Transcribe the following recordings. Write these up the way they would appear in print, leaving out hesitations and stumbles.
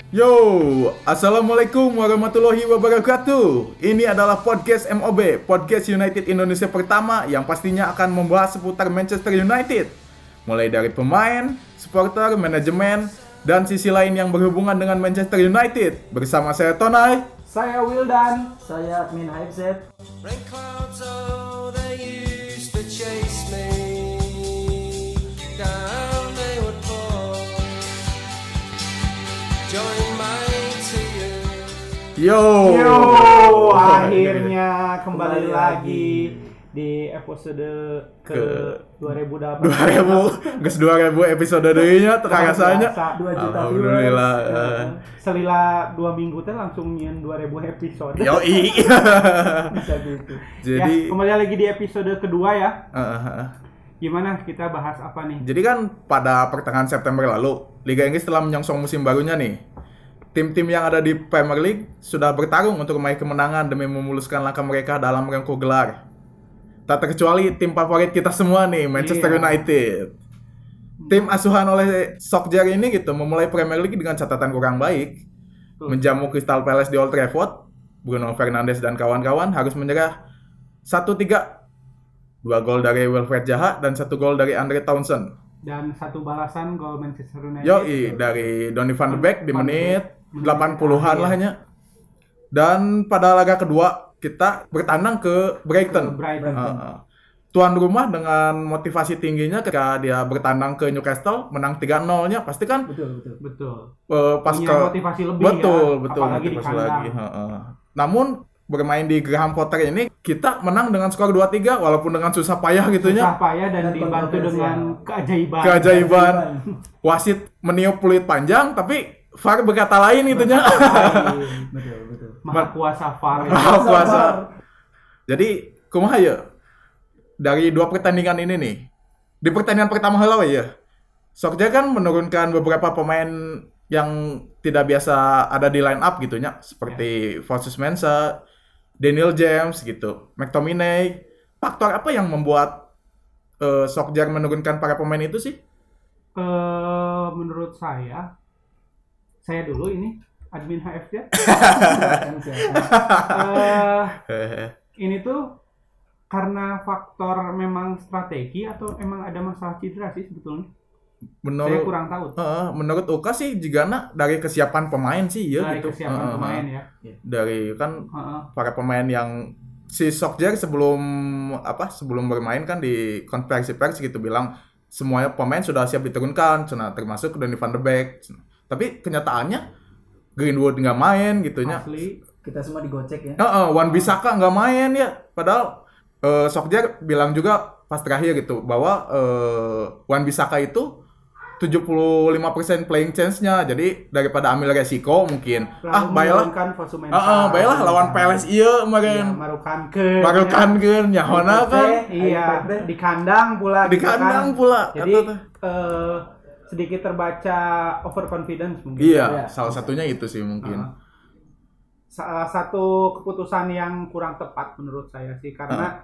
Yo, Assalamualaikum warahmatullahi wabarakatuh. Ini adalah podcast MOB, Podcast United Indonesia pertama yang pastinya akan membahas seputar Manchester United. Mulai dari pemain, supporter, manajemen, dan sisi lain yang berhubungan dengan Manchester United. Bersama saya Tonai. Saya Wildan, saya admin HFZ. Rain clouds, oh, they used to chase me down they would fall. Join my tears. Yo, Akhirnya kembali lagi di episode ke 2008. 2000 episode deunya teu rasanya. 2 juta Alhamdulillah. Selila 2 minggu teh langsung nyen 2000 episode. Yoi. Bisa gitu. Jadi- ya, kembali lagi di episode kedua ya. Gimana kita bahas apa nih? Jadi kan pada pertengahan September lalu, Liga Inggris telah menyongsong musim barunya nih. Tim-tim yang ada di Premier League sudah bertarung untuk meraih kemenangan demi memuluskan langkah mereka dalam merengkuh gelar. Tak terkecuali tim favorit kita semua nih, Manchester Iya. United. Tim asuhan oleh Solskjaer ini gitu memulai Premier League dengan catatan kurang baik. Tuh. Menjamu Crystal Palace di Old Trafford, Bruno Fernandes dan kawan-kawan harus menyerah 1-3. 2 gol dari Wilfried Zaha dan 1 gol dari Andre Townsend. Dan satu balasan gol Manchester United. Yoi, dari Donny van de Beek di Van de menit Beek. 80-an lah hanya. Dan pada laga kedua kita bertandang ke Brighton. Brighton. Tuan rumah dengan motivasi tingginya ketika dia bertandang ke Newcastle menang 3-0-nya pasti kan Betul. pas Punya ke motivasi lebih betul ya, betul apalagi di motivasi kandang. lagi. Namun bermain di Graham Potter ini kita menang dengan skor 2-3 walaupun dengan susah payah gitunya. Susah payah dan Dan dibantu kontroversial. dengan Keajaiban. Wasit meniup peluit panjang tapi VAR berkata lain itunya. Betul. Maha kuasa VAR. Maha kuasa. Jadi kumaha ya? Dari 2 pertandingan ini nih. Di pertandingan pertama heula we ya. Solskjaer kan menurunkan beberapa pemain yang tidak biasa ada di line up gitunya, seperti Fosus Mensah, Daniel James gitu, McTominay. Faktor apa yang membuat Solskjaer menurunkan para pemain itu sih? Menurut saya dulu ini admin HFZ. Ini tuh karena faktor memang strategi atau emang ada masalah cedera sih sebetulnya. Saya Menurut kurang tahu. menurut Uka sih jigana dari kesiapan pemain sih ya Dari gitu. kesiapan pemain ya. Dari kan Heeh. para pemain yang si Solskjaer sebelum bermain kan di konferensi pers gitu bilang semuanya pemain sudah siap diturunkan, termasuk Donny van de Beek. Tapi kenyataannya Greenwood nggak main gitunya. Asli. Kita semua digocek ya. Wan-Bissaka nggak main ya. Padahal Solskjaer bilang juga pas terakhir gitu bahwa Wan-Bissaka itu 75% playing chance-nya. Jadi daripada ambil resiko mungkin baiklah. Baiklah lawan Palace ieu meureun. Marukankeun nyahona kan. Iya, di kandang pula. Di gitu kan. kandang pula. Jadi Eta teh. sedikit terbaca overconfidence mungkin. Iya, Ya, salah satunya itu sih mungkin. Salah satu keputusan yang kurang tepat menurut saya sih karena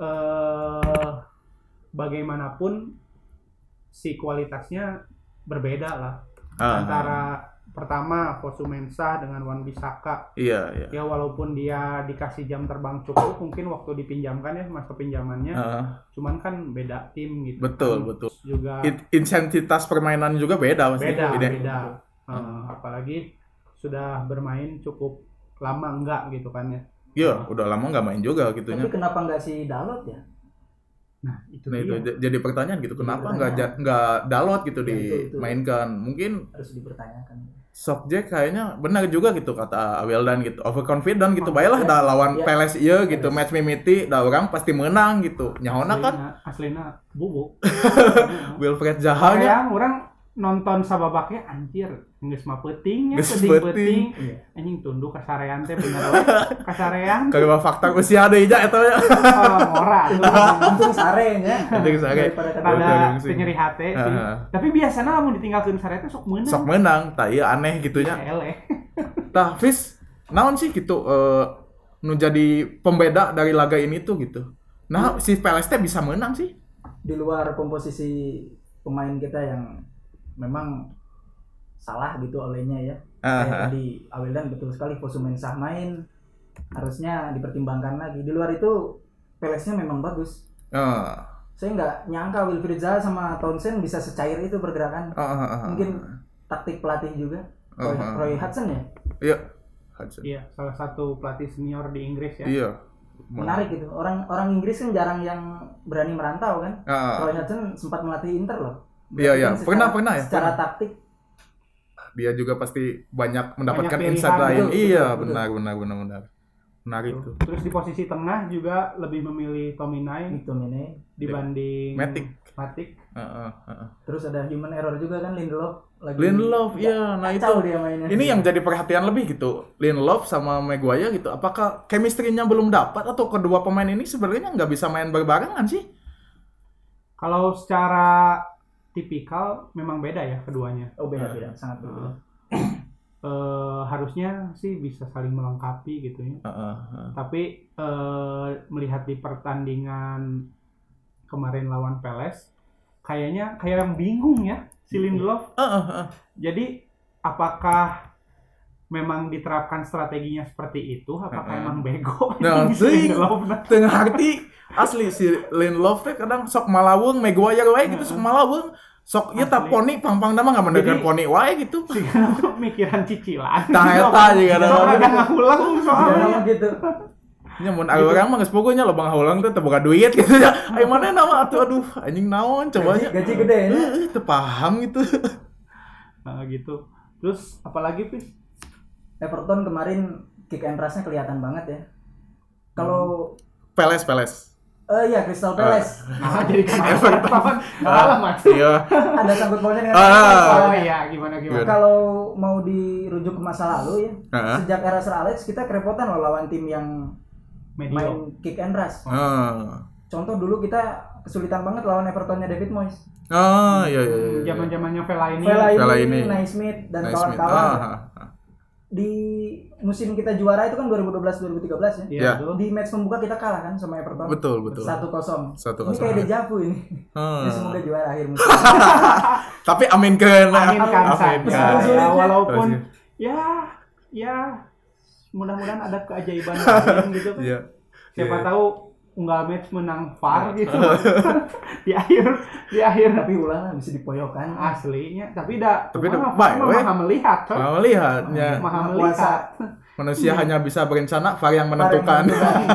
bagaimanapun si kualitasnya berbeda lah antara pertama Fosu Mensah dengan Wan-Bissaka. Iya. Ya walaupun dia dikasih jam terbang cukup mungkin waktu dipinjamkan ya masa pinjamannya. Cuman kan beda tim gitu. Betul. Juga Intensitas permainan juga beda pasti. beda. Apalagi sudah bermain cukup lama enggak gitu kan ya. Iya, udah lama nggak main juga gitunya. Tapi kenapa nggak si Dalot ya? Nah, itu Nah itu dia. jadi pertanyaan gitu, kenapa pertanyaan. nggak Dalot gitu Ya, itu. dimainkan? Mungkin Harus dipertanyakan. Solskjaer kayaknya benar juga gitu kata Wildan gitu, overconfident gitu. Baiklah dah lawan Iya. Palace ieu gitu, match mimiti, dah orang pasti menang gitu. Nyahona kan Aslina bubuk. Wilfried Zaha nya Yang orang nonton sababaknya anjir geus mah peuting nya Geus peuting. Iya. Anjing tunduk kasarean teh bener we. Kasarean kagak fakta usia deui ja eta nya. ngora Untung sarenya. Untung sare. Daripada ada kadang. sih. nyeri hate sih. Heeh. Tapi biasanya lamun ditinggalkeun sare teh sok meunang. Sok menang, tah ieu aneh gitunya. Eleh. Tah Fis, naon sih gitu nu jadi pembeda dari laga ini tuh gitu. Nah, si Palace teh bisa menang sih. Di luar komposisi pemain kita yang memang salah gitu olehnya ya. Ah, Kayak ah. tadi Aweldan betul sekali, Fosu Mensah main harusnya dipertimbangkan lagi. Di luar itu Pelesnya memang bagus. Saya nggak nyangka Wilfried Zaha sama Townsend bisa secair itu pergerakan. Mungkin taktik pelatih juga. Roy Hudson ya. Iya. Hudson. Iya, salah satu pelatih senior di Inggris ya. Iya. Menarik gitu. Orang Inggris kan jarang yang berani merantau kan. Roy Hudson sempat melatih Inter loh. Iya, iya. Berarti kan Pernah ya. Secara taktik Dia juga pasti banyak mendapatkan Banyak insight pilihan, lain. betul, Iya, betul. benar. Menarik tuh. Terus di posisi tengah juga lebih memilih Tominay McTominay. dibanding Matic. Terus ada human error juga kan, Lindelof lagi. Lindelof, iya. Nah itu Kacau dia mainnya. ini yang jadi perhatian lebih gitu. Lindelof sama Maguire gitu. Apakah chemistry-nya belum dapat atau kedua pemain ini sebenarnya nggak bisa main berbarengan sih? Kalau secara tipikal memang beda ya keduanya. Oh beda, sangat berbeda. Harusnya sih bisa saling melengkapi gitu ya. Tapi melihat di pertandingan kemarin lawan Palace, kayaknya kayak yang bingung ya si Lindelof. Jadi apakah memang diterapkan strateginya seperti itu? Apakah emang bego? Nah, si Lindelof? tengah arti asli si Lindelof teh kadang sok malawung Maguire wae gitu sok malawung. Sok ieu tah poni pang-pang nama enggak mendengar Jadi- poni wae gitu. Mikiran cicilan. Tah eta juga ada. Kadang ngahulang soalnya. Memang gitu. Nya mun orang mah geus pokoknya lobang haulang teh teu boga duit gitu ya. Ai mana nama atuh aduh anjing naon coba nya. Gaji gede ya. Teu paham gitu. Nah, gitu. Terus apalagi Pis? Everton kemarin kick and rush-nya kelihatan banget ya. Kalau Peles. iya Crystal Palace Nah, jadi kan Everton kalah Mas. Iya. ada sangkut pautnya dengan Ah. Crystal Oh Palace. iya, gimana. Kalau mau dirujuk ke masa lalu ya, Heeh. sejak era Sir Alex kita kerepotan loh lawan tim yang Medio. main kick and rush. Ah. Contoh dulu kita kesulitan banget lawan Evertonnya David Moyes. Ah, iya. Zaman-zamannya Fellaini. Fellaini. Naismith dan Nice meet. kawan-kawan. Di musim kita juara itu kan 2012-2013 ya. Iya, Ya. betul. Di match pembuka kita kalah kan sama Everton. Betul. 1-0. 1-0. Ini kayak dejavu ini. Ya, semoga juara akhir musim. Tapi aminkan. Aminkan saja. Sulit-sulit Ya, ya. walaupun ya mudah-mudahan ada keajaiban lain gitu kan. Iya. Siapa Iya. tahu unggal match menang VAR gitu. di akhir Tapi ulah lah bisa dipoyokan. aslinya tapi dah Tapi kumaha, dah baik, VAR we. maha melihat kan. Mau lihatnya. Maha Maha melihat. kuasa. Manusia hanya bisa berencana, VAR yang menentukan.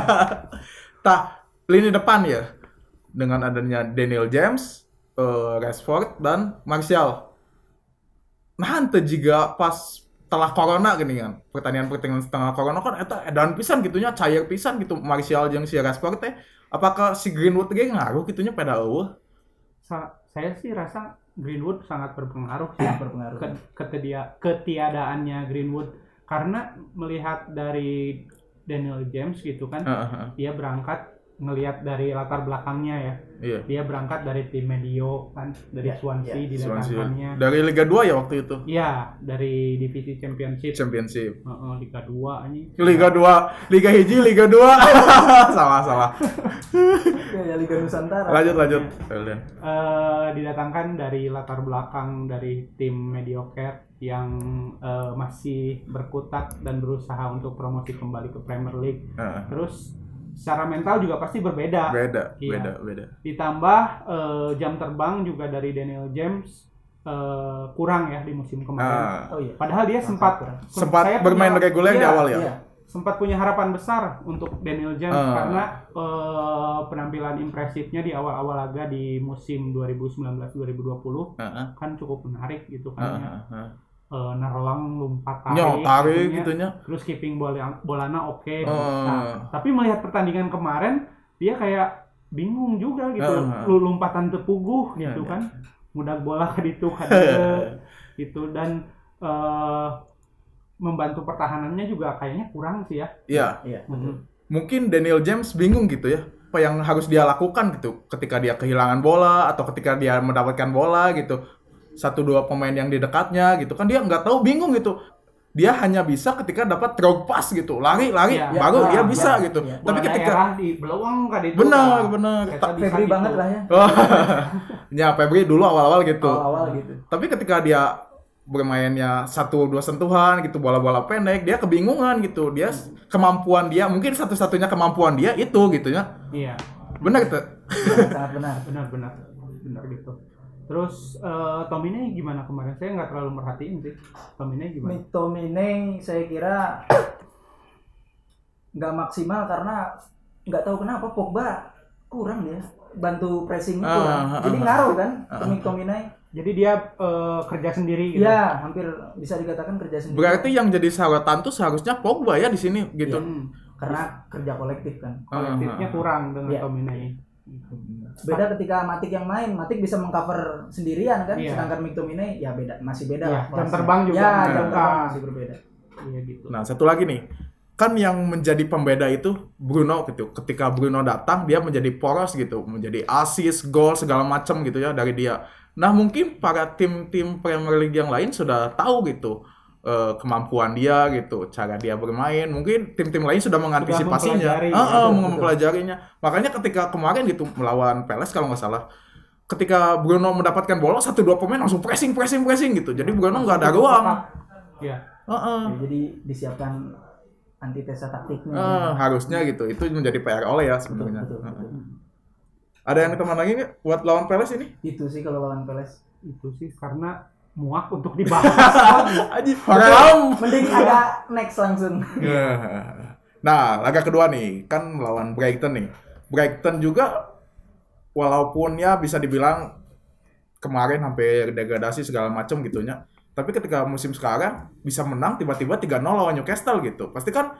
Tah, lini depan ya. Dengan adanya Daniel James, Rashford dan Martial. Nah, ente juga pas setelah corona gini kan. Pertandingan setelah corona kan eta edan pisan gitunya, cair pisan gitu Martial jeung si Rashford teh. Apakah si Greenwood ge ngaruh gitunya pada eueuh? Saya sih rasa Greenwood sangat berpengaruh sih. Berpengaruh. Ketiadaannya Greenwood karena melihat dari Daniel James gitu kan, dia berangkat ngelihat dari latar belakangnya ya. Iya. Dia berangkat dari tim Medio kan, dari Ya, Swansea ya, didatangkannya. Dari Liga 2 ya waktu itu. Iya, dari divisi Championship. Championship. Liga 2 anjing. Liga 2, Liga hiji, Liga 2. salah. Ya Liga Nusantara. Lanjut. Kalian. Didatangkan dari latar belakang dari tim mediocre yang masih berkutat dan berusaha untuk promosi kembali ke Premier League. Terus secara mental juga pasti berbeda. Beda. Ditambah jam terbang juga dari Daniel James kurang ya di musim kemarin. Oh iya. Padahal dia sempat Sempat bermain reguler di awal ya. Iya. Sempat punya harapan besar untuk Daniel James karena penampilan impresifnya di awal-awal laga di musim 2019-2020 kan cukup menarik gitu kan. Narolang lompat Tarik gitunya. Terus keeping bolana oke. Nah, tapi melihat pertandingan kemarin dia kayak bingung juga gitu. Lu lompatan tepuguh gitu kan. Mudah bola ke ditu gitu dan membantu pertahanannya juga kayaknya kurang sih ya. Iya. Mhm. Mungkin Daniel James bingung gitu ya. Apa yang harus dia lakukan gitu ketika dia kehilangan bola atau ketika dia mendapatkan bola gitu. 1-2 pemain yang di dekatnya gitu kan dia nggak tahu, bingung gitu. Dia hanya bisa ketika dapat throw pass gitu, lari Ya, baru dia ya, bisa ya, gitu. ya. Tapi Bola ketika daerah di belawang kan itu. benar. Kita bisa Febri banget gitu. lah ya. Ya Febri dulu awal-awal gitu. Awal-awal gitu. Tapi ketika dia bermainnya 1-2 sentuhan gitu, bola-bola pendek, dia kebingungan gitu. Dia kemampuan dia, mungkin satu-satunya kemampuan dia itu gitu ya. Iya. Benar gitu. Sangat benar. Benar gitu. Terus Tomine gimana kemarin? Saya nggak terlalu merhatiin sih. Tomine gimana? Tomine saya kira nggak maksimal karena nggak tahu kenapa Pogba kurang dia bantu pressing itu kan. Jadi ngaruh kan ke McTominay. Jadi dia kerja sendiri gitu. Iya, hampir bisa dikatakan kerja sendiri. Berarti yang jadi sorotan tuh seharusnya Pogba ya di sini gitu. Ya, karena kerja kolektif kan. Kolektifnya kurang dengan Tomine. Beda ketika Matic yang main, Matic bisa mengcover sendirian kan, sedangkan McTominay ya masih beda lah. Jam terbang juga. Ya, jam terbang masih berbeda. Iya gitu. Nah, satu lagi nih. Kan yang menjadi pembeda itu Bruno gitu. Ketika Bruno datang, dia menjadi poros gitu, menjadi assist, gol segala macam gitu ya dari dia. Nah, mungkin para tim-tim Premier League yang lain sudah tahu gitu kemampuan dia gitu, cara dia bermain. Mungkin tim-tim lain sudah mengantisipasinya, mempelajarinya. Makanya ketika kemarin gitu melawan Palace kalau nggak salah, ketika Bruno mendapatkan bola 1-2 pemain langsung pressing gitu. Jadi Bruno nggak ada ruang. Iya. Jadi disiapkan antitesa taktiknya. Harusnya gitu. Itu menjadi PR Ole ya sebenarnya. Ada yang teman lagi nggak buat lawan Palace ini? Itu sih kalau lawan Palace. Itu sih karena muak untuk dibahas. Mending agak next langsung. Nah, laga kedua nih kan lawan Brighton nih. Brighton juga walaupun ya bisa dibilang kemarin hampir degradasi segala macam gitunya. Tapi ketika musim sekarang bisa menang tiba-tiba 3-0 lawan Newcastle gitu. Pasti kan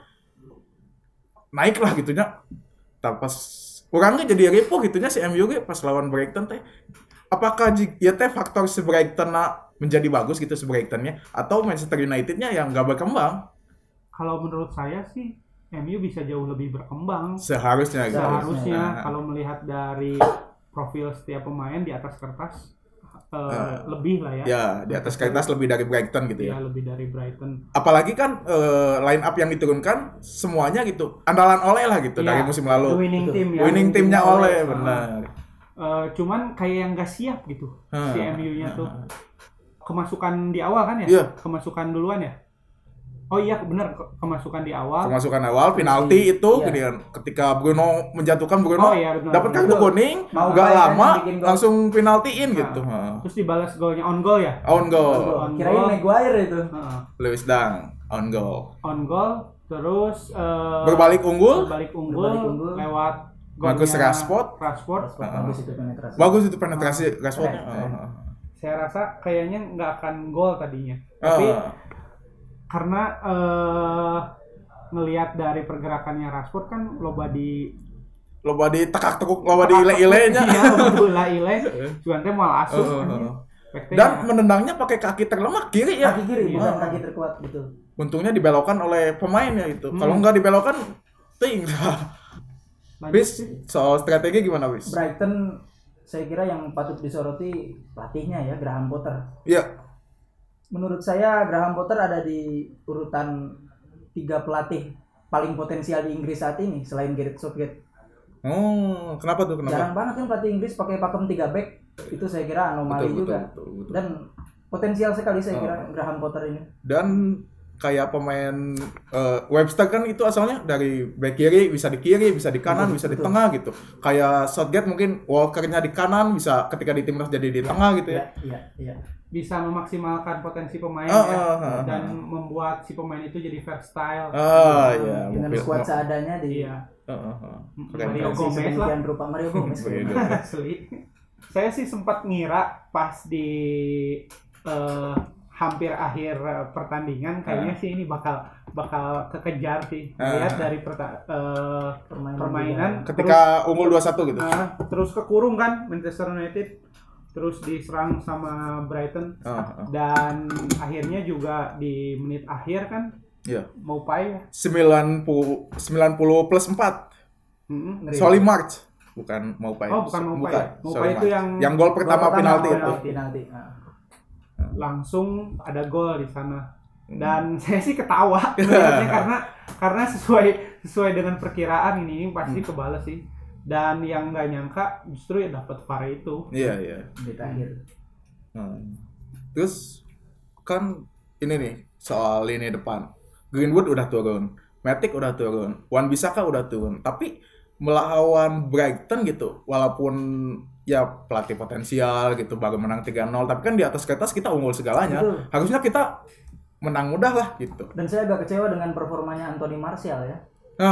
naik lah gitunya. Pas orangnya jadi repo gitunya si MU pas lawan Brighton teh. Apakah ya teh faktor si Brighton menjadi bagus gitu si Brightonnya atau Manchester United-nya yang nggak berkembang? Kalau menurut saya sih MU bisa jauh lebih berkembang. Seharusnya. Kalau melihat dari profil setiap pemain di atas kertas lebih lah ya. Ya, di atas kertas lebih dari Brighton gitu ya. Iya, lebih dari Brighton. Apalagi kan line up yang diturunkan semuanya gitu andalan Ole lah gitu dari musim lalu. Winning team ya. Winning timnya Ole, benar. Cuman kayak yang nggak siap gitu si MU-nya tuh. Kemasukan di awal kan ya? Iya. Kemasukan duluan ya? Oh iya benar, kemasukan di awal. Kemasukan awal, penalti itu ketika Bruno menjatuhkan dapat kartu kuning, nggak lama langsung penaltiin gitu. Terus dibalas golnya on goal ya? On goal. Kirain Maguire itu. Lewis Dang on goal. On goal, terus berbalik unggul lewat Marcus Rashford. Bagus itu penetrasi Rashfordnya. Saya rasa kayaknya nggak akan gol tadinya, tapi karena ngelihat dari pergerakannya Rashford kan loba tekak-tekuk, loba di ile-ilenya. Iya, bola ile. Cuman teh malah asuh. Dan menendangnya pakai kaki terlemah kiri ya. Kaki kiri, bukan kaki terkuat gitu. Untungnya dibelokkan oleh pemainnya itu. Kalau nggak dibelokkan, ting. Bis, soal strategi gimana, Bis? Brighton saya kira yang patut disoroti pelatihnya ya, Graham Potter. Iya. Menurut saya Graham Potter ada di urutan 3 pelatih paling potensial di Inggris saat ini selain Gareth Southgate. Oh, kenapa tuh? Jarang banget kan pelatih Inggris pakai pakem 3 back. Itu saya kira anomali juga. Betul. Dan potensial sekali saya kira Graham Potter ini. Dan kayak pemain Webster kan itu asalnya dari back kiri, bisa di kiri, bisa di kanan, bisa di tengah gitu. Kayak Southgate mungkin Walker-nya di kanan, bisa ketika di timnas jadi di tengah gitu ya. Iya. Bisa memaksimalkan potensi pemain dan membuat si pemain itu jadi versatile. Dengan skuad seadanya di Mario Gomez lah. Rupa Mario Gomez. Asli. Saya sih sempat ngira pas di hampir akhir pertandingan kayaknya sih ini bakal kekejar sih. Lihat dari permainan ketika unggul 2-1 gitu. Terus kekurung kan Manchester United, terus diserang sama Brighton dan akhirnya juga di menit akhir kan Maupay 90 plus 4. Solly March bukan Maupay. Oh, bukan Maupay. Maupay itu yang gol pertama penalti itu. Langsung ada gol di sana dan saya sih ketawa karena sesuai dengan perkiraan ini pasti kebales sih, dan yang nggak nyangka justru ya dapat VAR itu. Iya di akhir. Terus kan ini nih soal lini depan. Greenwood udah turun, Matic udah turun, Wan-Bissaka udah turun. Tapi melawan Brighton gitu, walaupun ya pelatih potensial gitu baru menang 3-0, tapi kan di atas kertas kita unggul segalanya. Betul. Harusnya kita menang mudah lah gitu. Dan saya agak kecewa dengan performanya Anthony Martial ya.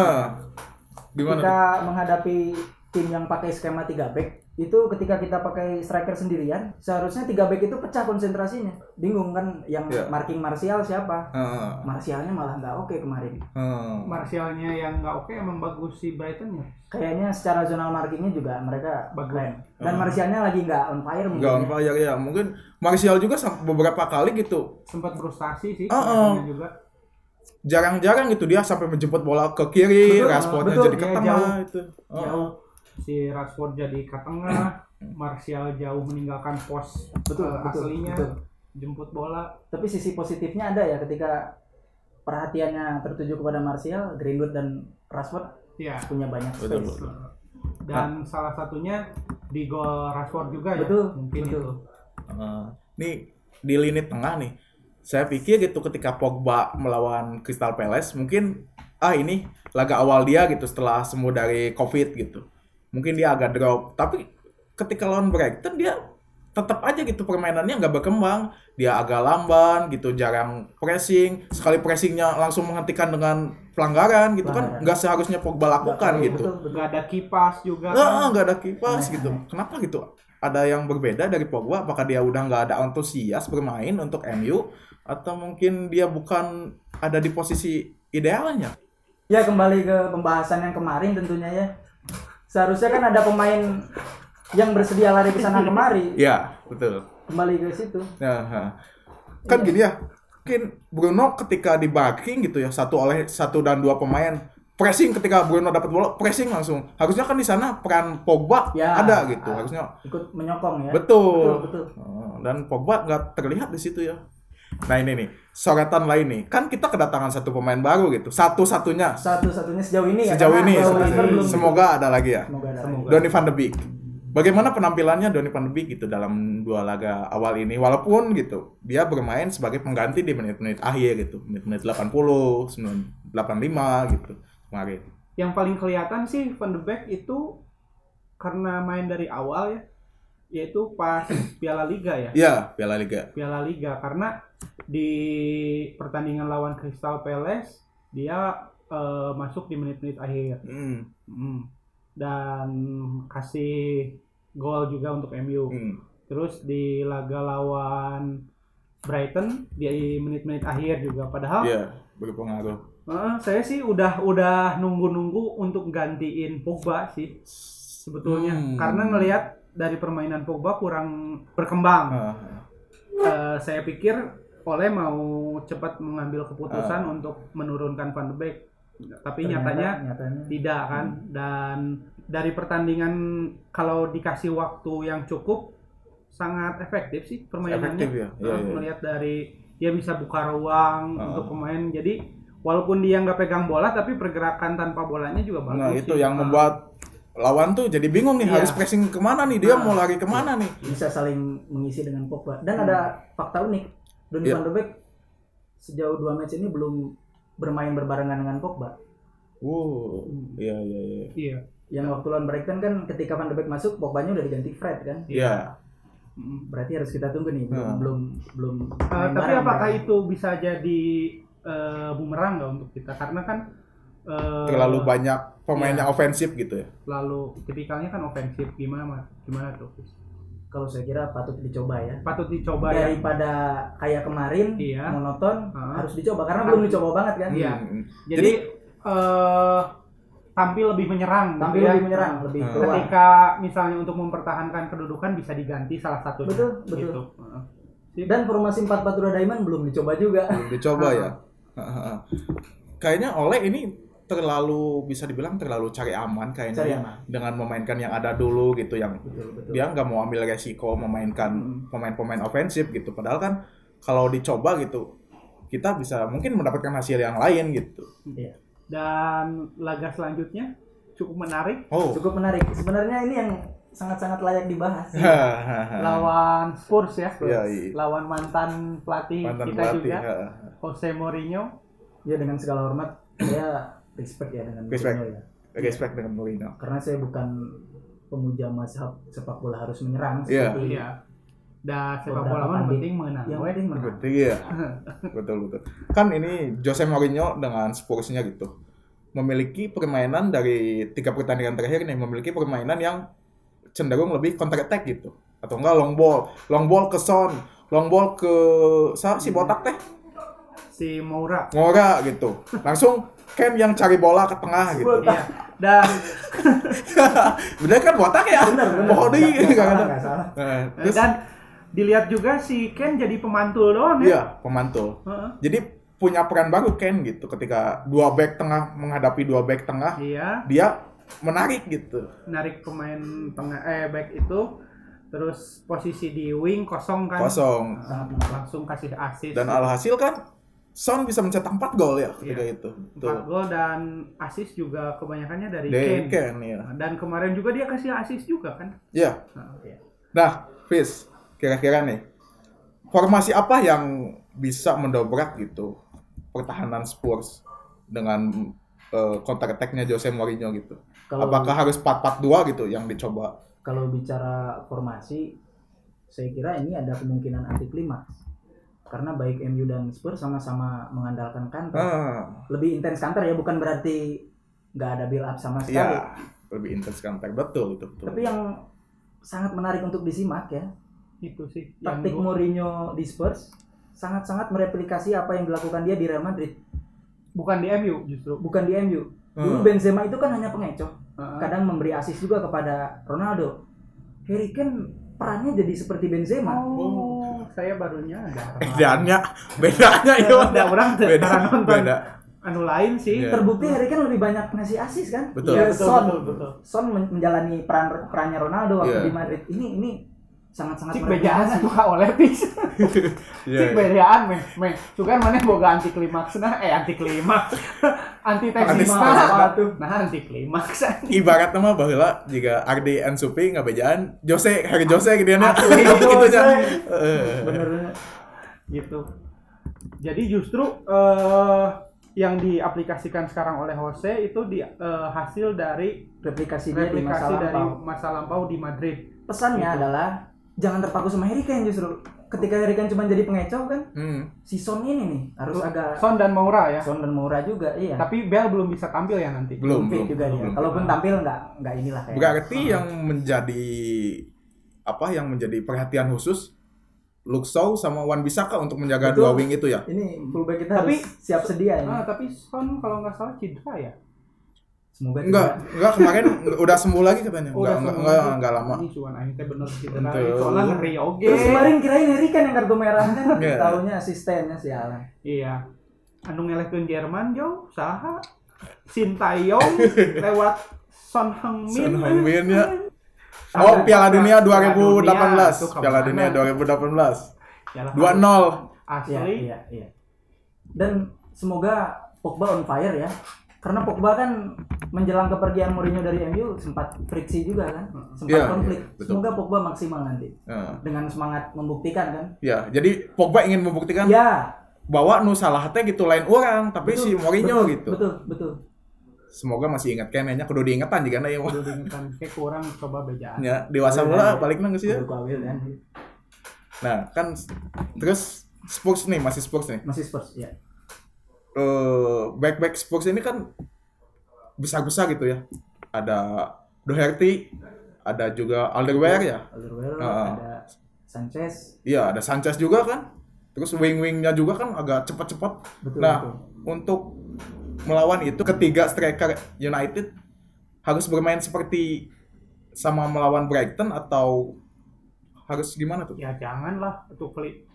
Gimana? Kita menghadapi tim yang pakai skema 3 back, itu ketika kita pakai striker sendirian, seharusnya 3 back itu pecah konsentrasinya. Bingung kan yang marking Martial siapa? Martialnya malah nggak oke kemarin. Martialnya yang nggak oke emang bagus si Brighton ya. Kayaknya secara zonal markingnya juga mereka bagus. Dan Martialnya lagi nggak on fire mungkin. Nggak on fire ya. Mungkin Martial juga beberapa kali gitu. Sempat frustasi sih. Juga. Jarang-jarang gitu dia sampai menjemput bola ke kiri, Rashfordnya jadi ke tengah jauh. itu. Jauh. Si Rashford jadi ke tengah, Martial jauh meninggalkan pos aslinya, jemput bola. Tapi sisi positifnya ada ya ketika perhatiannya tertuju kepada Martial, Greenwood dan Rashford punya banyak space. Dan salah satunya di gol Rashford juga ya. Mungkin itu. Nih di lini tengah nih, saya pikir gitu ketika Pogba melawan Crystal Palace mungkin ini laga awal dia gitu setelah sembuh dari COVID gitu. Mungkin dia agak drop, tapi ketika lawan Brighton dia tetap aja gitu permainannya nggak berkembang, dia agak lamban gitu, jarang pressing, sekali pressingnya langsung menghentikan dengan pelanggaran gitu kan, nggak seharusnya Pogba lakukan gitu. Nggak ada kipas juga. Nggak ada kipas gitu. Kenapa gitu? Ada yang berbeda dari Pogba? Apakah dia udah nggak ada antusias bermain untuk MU, atau mungkin dia bukan ada di posisi idealnya? Ya kembali ke pembahasan yang kemarin tentunya ya. Seharusnya kan ada pemain yang bersedia lari ke sana kemari. Iya, betul. Kembali ke situ. Kan gini ya, mungkin Bruno ketika di backing gitu ya, 1 dan 2 pemain pressing, ketika Bruno dapat bola pressing langsung. Harusnya kan di sana peran Pogba ada gitu, harusnya ikut menyokong ya. Betul. Dan Pogba nggak terlihat di situ ya. Nah ini nih, sorotan lain nih. Kan kita kedatangan 1 pemain baru gitu. Satu-satunya sejauh ini ya. Sejauh ini. Semoga ada lagi ya. Semoga. Donny van de Beek. Bagaimana penampilannya Donny van de Beek gitu dalam 2 laga awal ini? Walaupun gitu, dia bermain sebagai pengganti di menit-menit akhir gitu. Menit-menit 80, 85 gitu kemarin. Yang paling kelihatan sih Van de Beek itu karena main dari awal ya. Yaitu pas Piala Liga ya. Iya, Piala Liga. Karena di pertandingan lawan Crystal Palace dia masuk di menit-menit akhir. Dan kasih gol juga untuk MU. Terus di laga lawan Brighton di menit-menit akhir juga. Padahal berpengaruh. Saya sih udah nunggu-nunggu untuk gantiin Pogba sih sebetulnya. Karena ngelihat dari permainan Pogba kurang berkembang. Saya pikir Ole mau cepat mengambil keputusan untuk menurunkan Van de Beek, tapi nyatanya tidak kan. Dan dari pertandingan kalau dikasih waktu yang cukup sangat efektif sih permainannya. Melihat dari dia bisa buka ruang untuk pemain. Jadi walaupun dia nggak pegang bola, tapi pergerakan tanpa bolanya juga bagus. Nah itu yang membuat lawan tuh jadi bingung nih, harus pressing kemana nih, dia mau lari kemana nih. Bisa saling mengisi dengan Pogba. Dan ada fakta unik, Donny van de Beek sejauh 2 match ini belum bermain berbarengan dengan Pogba. Iya. Yang waktu lawan Brighton kan ketika Van de Beek masuk, Pogba-nya udah diganti Fred kan. Iya. Berarti harus kita tunggu nih, belum. Tapi apakah itu bisa jadi bumerang nggak untuk kita? Karena kan terlalu banyak pemainnya ofensif gitu ya. Lalu tipikalnya kan ofensif, gimana tuh? Kalau saya kira patut dicoba ya. Daripada kayak kemarin monoton, harus dicoba karena belum dicoba banget kan. Iya. Jadi tampil lebih menyerang. Lebih keluar. Ketika misalnya untuk mempertahankan kedudukan bisa diganti salah satu. Betul. Gitu. Dan formasi 4-4-2 Diamond belum dicoba juga. Ya. Kayaknya Ole ini bisa dibilang terlalu cari aman kayaknya dengan memainkan yang ada dulu gitu, yang betul. Dia nggak mau ambil resiko memainkan pemain-pemain ofensif gitu, padahal kan kalau dicoba gitu kita bisa mungkin mendapatkan hasil yang lain gitu. Dan laga selanjutnya cukup menarik. Cukup menarik. Sebenarnya ini yang sangat-sangat layak dibahas. Lawan Spurs ya. Iya. Lawan mantan pelatih kita juga. Jose Mourinho. Ya dengan segala hormat saya respect ya dengan Mourinho ya. Respect dengan Mourinho. Karena saya bukan pemuja mazhab sepak bola harus menyerang seperti dan sepak bola mah penting menang. Yang penting menang. Betul ya. Betul. Kan ini Jose Mourinho dengan Spurs-nya gitu. Memiliki permainan dari 3 pertandingan terakhir nih, memiliki permainan yang cenderung lebih counter attack gitu. Atau enggak long ball ke Son, long ball ke si botak teh. Si Moura gitu. Langsung Ken yang cari bola ke tengah gitu. Iya. Dan bener kan botak ya? Pohon ini enggak salah. Dan dilihat juga si Ken jadi pemantul doang ya. Iya, pemantul. Jadi punya peran baru Ken gitu ketika 2 back tengah menghadapi 2 back tengah. Iya. Dia menarik gitu. Menarik pemain tengah back itu, terus posisi di wing kosong kan. Langsung kasih assist. Dan alhasil kan Son bisa mencetak 4 gol ya ketika itu. 4 gol dan assist juga kebanyakannya dari Ken ya. Dan kemarin juga dia kasih assist juga kan. Iya. Nah, Fis, kira-kira nih formasi apa yang bisa mendobrak gitu pertahanan Spurs dengan counter attack-nya Jose Mourinho gitu? Apakah harus 4-4-2 gitu yang dicoba? Kalau bicara formasi, saya kira ini ada kemungkinan anti klimaks. Karena baik MU dan Spurs sama-sama mengandalkan counter. Lebih intens counter ya, bukan berarti nggak ada build up sama sekali. Iya, lebih intens counter, betul itu. Tapi yang sangat menarik untuk disimak ya, itu sih taktik Mourinho di Spurs sangat-sangat mereplikasi apa yang dilakukan dia di Real Madrid. Bukan di MU justru. Bukan di MU. Dulu Benzema itu kan hanya pengecoh. Kadang memberi assist juga kepada Ronaldo. Harry Kane perannya jadi seperti Benzema. Saya barunya ada. Bedanya ya. Ada orang nonton. Anu lain sih. Terbukti Harry Kane lebih banyak ngasih assist kan? Betul. Ya, Betul. Son menjalani perannya Ronaldo waktu di Madrid. Ini sangat-sangat cik bejaan suka oleh pis. Cik bejaan meh. Suka mana boga anti klimaks anti klimaks. Antitesis nah anti klimaks. Ibaratnya mah baheula jika Ardi and Supi ngabejaan Jose gitu nya. Gitu nya. Bener gitu. Jadi justru yang diaplikasikan sekarang oleh Jose itu hasil dari replikasi dari masa lampau di Madrid. Pesannya gitu. Adalah jangan terpaku sama Harry Kane justru. Ketika Harry Kane cuma jadi pengecoh kan, si Son ini nih harus agak Son dan Moura ya. Son dan Moura juga, iya. Tapi Bell belum bisa tampil ya nanti. Belum juga dia. Kalaupun tampil nggak inilah kayak. Berarti yang menjadi perhatian khusus Luke Shaw sama Wan-Bissaka untuk menjaga dua wing itu ya. Ini fullback kita harus siap sedia ini. Tapi Son kalau nggak salah cedera ya. Semoga enggak kemarin udah sembuh lagi katanya. Enggak lama. Ini cuman akhirnya bener cedera. Soalnya ngeri oge. Terus kemarin kirain Harry Kane yang kartu merah kan. Taunya asistennya sialan. Iya. Anu ngelehkeun Jerman jauh saha? Sintayong lewat Son Heung-min ya. Oh, Piala Dunia 2018. Piala Dunia 2018. 2-0. Asli. Iya. Dan semoga Pogba on fire ya. Karena Pogba kan menjelang kepergian Mourinho dari MU sempat friksi juga kan, sempat konflik. Semoga Pogba maksimal nanti dengan semangat membuktikan kan. Ya, jadi Pogba ingin membuktikan bahwa nu salah teh gitu lain orang, tapi si Mourinho gitu. Betul. Semoga masih ingat kenanya kudu diingetan juga ya. Kudu diingetan kayak kurang coba bejaan. Ya, dewasa bola baliknya geus ya. Nah, kan terus Spurs nih, masih Spurs ya. Back Spurs ini kan besar-besar gitu ya. Ada Doherty, ada juga Alderweireld ya. Ada Sanchez. Iya, ada Sanchez juga kan. Terus wing-wingnya juga kan agak cepat-cepat. Betul. Untuk melawan itu ketiga striker United harus bermain seperti sama melawan Brighton atau harus gimana tuh? Ya janganlah itu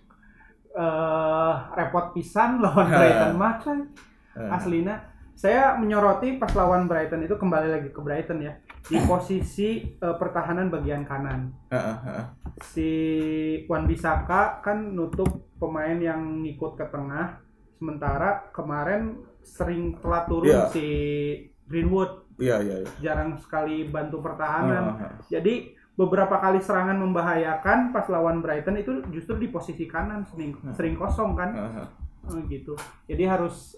repot pisan lawan Brighton macam aslina. Saya menyoroti pas lawan Brighton itu kembali lagi ke Brighton ya di posisi pertahanan bagian kanan. Si Wan-Bissaka kan nutup pemain yang ngikut ke tengah, sementara kemarin sering telat turun si Greenwood. Iya. Jarang sekali bantu pertahanan. Jadi beberapa kali serangan membahayakan pas lawan Brighton itu justru di posisi kanan sering kosong kan. Gitu. Jadi harus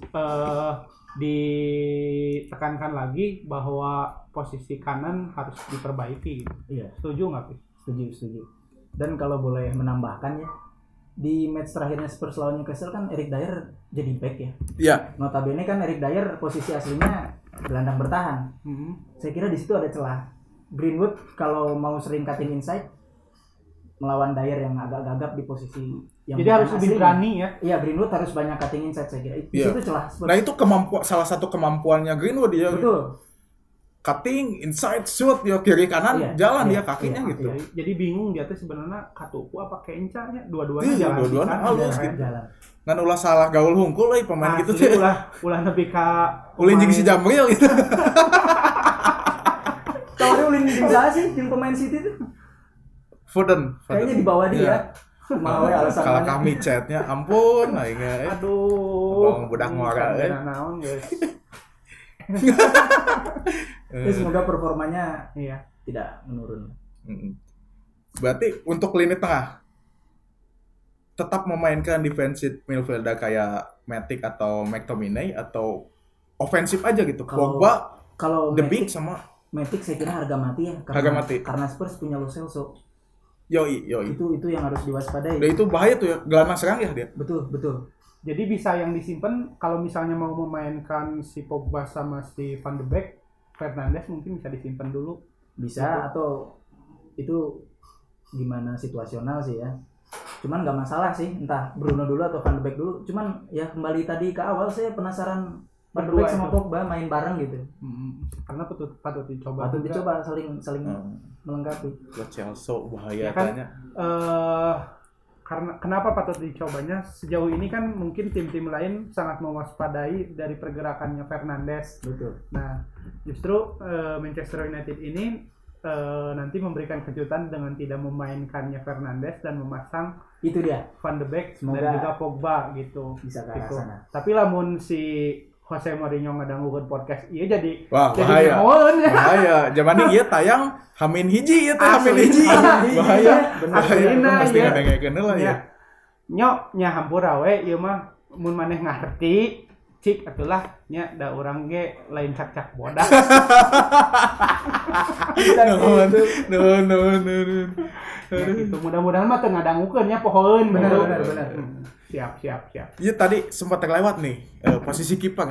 ditekankan lagi bahwa posisi kanan harus diperbaiki. Iya. Setuju nggak, Pis? Setuju. Dan kalau boleh menambahkan ya, di match terakhirnya Spurs lawan Newcastle kan Eric Dyer jadi back ya. Iya. Notabene kan Eric Dyer posisi aslinya gelandang bertahan. Saya kira di situ ada celah. Greenwood kalau mau sering cutting inside melawan Dyer yang agak gagap di posisi yang jadi harus lebih berani ya. Iya, Greenwood harus banyak cutting inside saya kira. Di situ celah. Nah, itu salah satu kemampuannya Greenwood ya. Betul. Cutting inside shoot ya, kiri kanan jalan dia kakinya gitu. Jadi bingung dia tuh sebenarnya katupu apa kencanya, dua-duanya jalan. Dua-duanya halus gitu. Jalan. Ngan ulah salah gaul hungkul euy pemain gitu teh. Ulah nepi ka ulin jeung si Jamril gitu. Kalau ulin jeung saha sih tim pemain City tuh? Foden. Kayaknya di bawah dia. Mau alasan kalau kami chatnya ampun aing. Aduh. Bang budak ngora euy. Naon guys. Ya, semoga performanya tidak menurun. Berarti untuk lini tengah tetap memainkan defensive midfielder kayak Matic atau McTominay atau ofensif aja gitu. Pogba, kalau The Big sama Matic saya kira harga mati ya karena Spurs punya Lo Celso. Yoi. Itu yang harus diwaspadai. Nah, itu bahaya tuh ya, gelandang serang ya dia. Betul. Jadi bisa yang disimpan kalau misalnya mau memainkan si Pogba sama si Van de Beek, Fernandes mungkin bisa disimpan dulu. Bisa atau itu gimana situasional sih ya. Cuman nggak masalah sih, entah Bruno dulu atau Van de Beek dulu. Cuman ya kembali tadi ke awal saya penasaran Van de Beek sama Pogba main bareng gitu. Karena patut dicoba. Patut dicoba saling melengkapi. Chelsea bahaya ya kan, tanya. Karena kenapa patut dicobanya? Sejauh ini kan mungkin tim-tim lain sangat mewaspadai dari pergerakannya Fernandes. Betul. Nah, justru Manchester United ini nanti memberikan kejutan dengan tidak memainkannya Fernandes dan memasang itu dia Van de Beek dan juga Pogba gitu. Bisa ke arah sana. Tapi lamun si Jose Mourinho ngadangukeun podcast ieu jadi bahaya. Zaman ieu tayang Hamin hiji ieu teh Hamin hiji. Bahaya. Pasti ngadengekeun heula ya. Nyok nya hampura we ieu mah mun maneh ngarti cik atulah nya da urang ge lain cak-cak bodas. No. Gitu. Mudah-mudahan mah teu ngadangukeun nya pohoeun bener. Siap. Iya tadi sempat terlewat nih posisi kiper.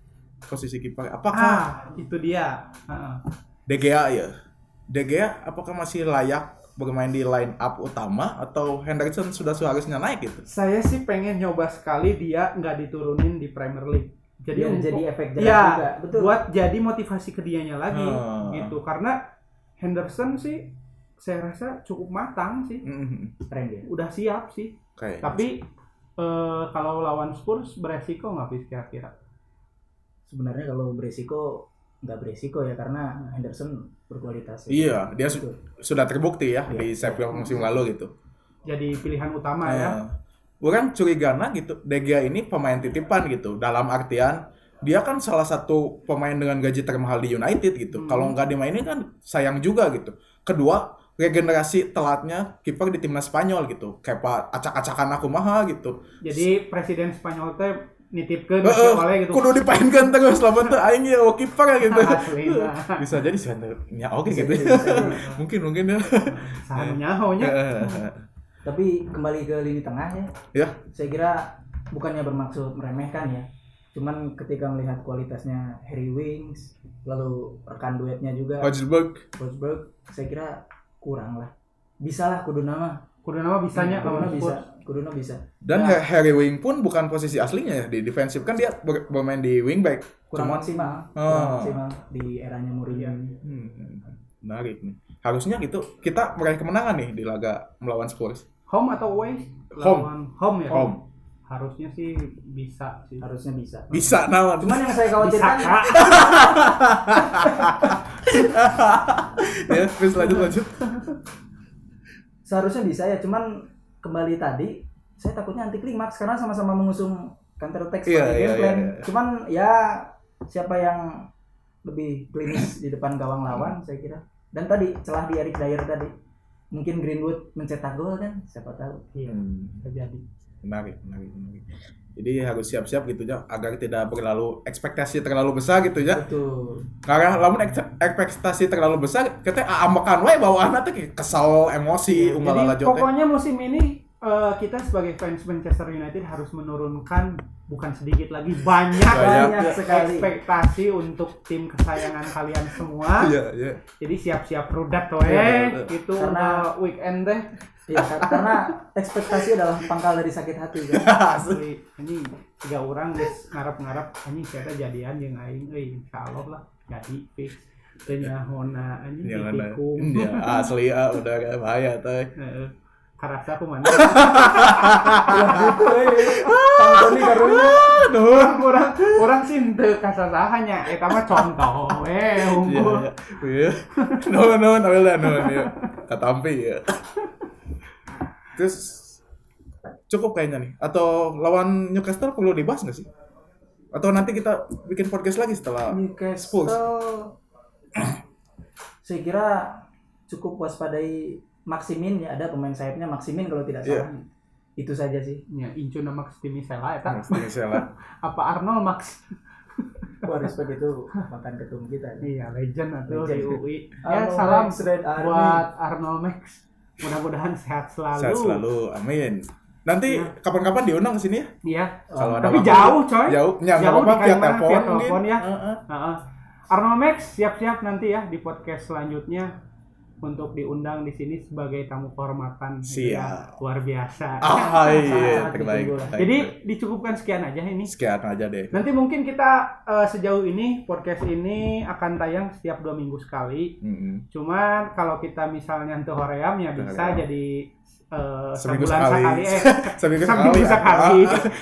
Apakah itu dia? De Gea ya? De Gea apakah masih layak bermain di line up utama atau Henderson sudah seharusnya naik gitu? Saya sih pengen nyoba sekali dia nggak diturunin di Premier League. Jadi efek jelas juga. Betul. Buat jadi motivasi ke dianya lagi gitu. Karena Henderson sih saya rasa cukup matang sih. Keren dia. Udah siap sih. Tapi kalau lawan Spurs beresiko nggak sih kira-kira? Sebenarnya kalau beresiko nggak beresiko ya karena Henderson berkualitas. Iya, dia sudah terbukti ya di Sheffield musim lalu gitu. Jadi pilihan utama ya. Orang curigana gitu, De Gea ini pemain titipan gitu. Dalam artian dia kan salah satu pemain dengan gaji termahal di United gitu. Kalau nggak dimainin kan sayang juga gitu. Kedua, regenerasi telatnya kiper di timnas Spanyol gitu. Kayak acak-acakan aku maha gitu. Jadi presiden Spanyol teh nitipkeun oleh gitu. Kudu dipainkan terus lamun teu aing ya kiper gitu. Bisa jadi sebenarnya oke gitu. Mungkin ya. Saha nyahonya. Tapi kembali ke lini tengah ya. Saya kira bukannya bermaksud meremehkan ya. Cuman ketika melihat kualitasnya Harry Winks, lalu rekan duetnya juga Hojbjerg, saya kira kurang lah. Bisa lah Kuduna bisanya Kuduna bisa. Dan Harry Winks pun bukan posisi aslinya ya di defensif kan dia bermain di wingback. Kurang maksimal di eranya Mourinho. Menarik nih. Harusnya gitu kita meraih kemenangan nih di laga melawan Spurs. Home atau away? Home ya. Home. Harusnya sih bisa sih. Harusnya bisa. Bisa nawan. Cuman yang saya khawatirkan ya, terus lanjut. Seharusnya bisa ya, cuman kembali tadi saya takutnya anti klimaks karena sama-sama mengusung counter attack sebagai game plan. Cuman ya siapa yang lebih klinis di depan gawang lawan saya kira Dan tadi celah di Eric Dyer tadi, mungkin Greenwood mencetak gol kan, siapa tahu. Iya, terjadi. Menarik. Jadi harus siap-siap gitu ya, agar tidak berlalu ekspektasi terlalu besar gitu ya. Betul. Karena lamun ekspektasi terlalu besar, kita ambekan we bawaanna teh kesal emosi unggal Jadi pokoknya musim ini kita sebagai fans Manchester United harus menurunkan bukan sedikit lagi banyak sekali ekspektasi untuk tim kesayangan kalian semua. Iya. Jadi siap-siap rudat gitu karena weekend deh. Iya, karena ekspektasi adalah pangkal dari sakit hati kan. Asli. Ini 3 orang guys ngarap-ngarap ini kita jadian jeung aing insyaallah lah jadi fix. Teu nyahona anjing tikung. Iya, asli udah bahaya teh. Karasa aku mana? Tangkoni karunya. Orang sih teu kasasahannya eta mah contoh unggul. Iya. Nuhun ya. Katampi ya. Terus cukup kayaknya nih. Atau lawan Newcastle perlu dibahas nggak sih? Atau nanti kita bikin podcast lagi setelah Newcastle? Saya kira cukup waspadai Maximin ya, ada pemain sayapnya Maximin kalau tidak salah. Itu saja sih. Ya, Incuna Max Timisela eta. Timisela. Apa Arnold Max? Wah, respect itu makan ketum kita. Iya, legend atuh di UI. Ya, salam buat Arnold Max. Mudah-mudahan sehat selalu. Sehat selalu, amin. Nanti kapan-kapan diundang ke sini ya? Iya. Kalau ada tapi jauh, coy. Jauh di via telepon ya. Arnold Max siap-siap nanti ya di podcast selanjutnya untuk diundang di sini sebagai tamu kehormatan. Siap. Luar biasa. Iya, terbaik. Jadi dicukupkan sekian aja ini. Sekian aja deh. Nanti mungkin kita sejauh ini podcast ini akan tayang setiap 2 minggu sekali. Cuma kalau kita misalnya untuk hoream ya bisa jadi sebulan sekali. Seminggu sekali.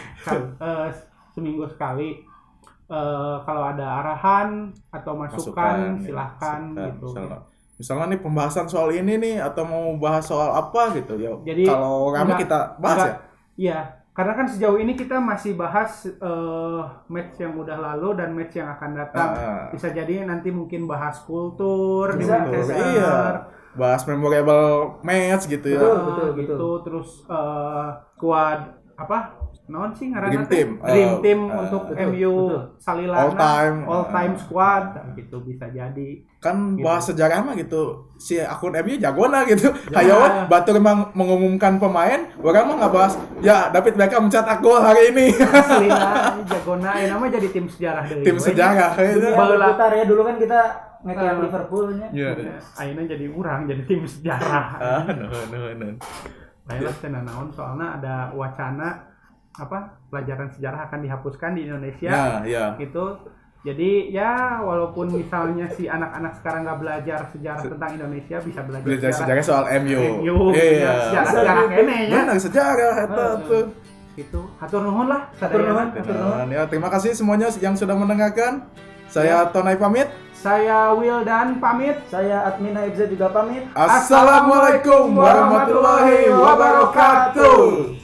Seminggu sekali. Kalau ada arahan atau masukan silahkan gitu. Misalnya nih pembahasan soal ini nih atau mau bahas soal apa gitu ya. Jadi kalau kami kita bahas ya. Iya, karena kan sejauh ini kita masih bahas match yang udah lalu dan match yang akan datang. Bisa jadi nanti mungkin bahas kultur di Manchester. Iya. Bahas memorable match gitu ya. Betul. Gitu terus squad apa? Non sih ngaranna Dream Team untuk MU salilana all time squad gitu bisa jadi kan gitu. Bahas sejarah mah gitu si akun MU jagona gitu hayo batur emang mengumumkan pemain orang mah nggak bahas ya David Beckham mencetak gol hari ini salilana jagona nama jadi tim sejarah deui tim sejarah itu putar ya dulu kan kita ngekayak Liverpoolnya ayeuna jadi urang jadi tim sejarah nuhun baiklah cenah naon soalnya ada wacana pelajaran sejarah akan dihapuskan di Indonesia gitu. Jadi ya walaupun misalnya si anak-anak sekarang nggak belajar sejarah tentang Indonesia bisa belajar sejarah soal MU. Iya. Sejarah kene ya. Benar sejarah eta tuh. Itu hatur nuhun lah. Hatur nuhun. Ya, terima kasih semuanya yang sudah mendengarkan. Saya Tonai pamit. Saya Wildan pamit. Saya Admina FZ juga pamit. Assalamualaikum warahmatullahi wabarakatuh.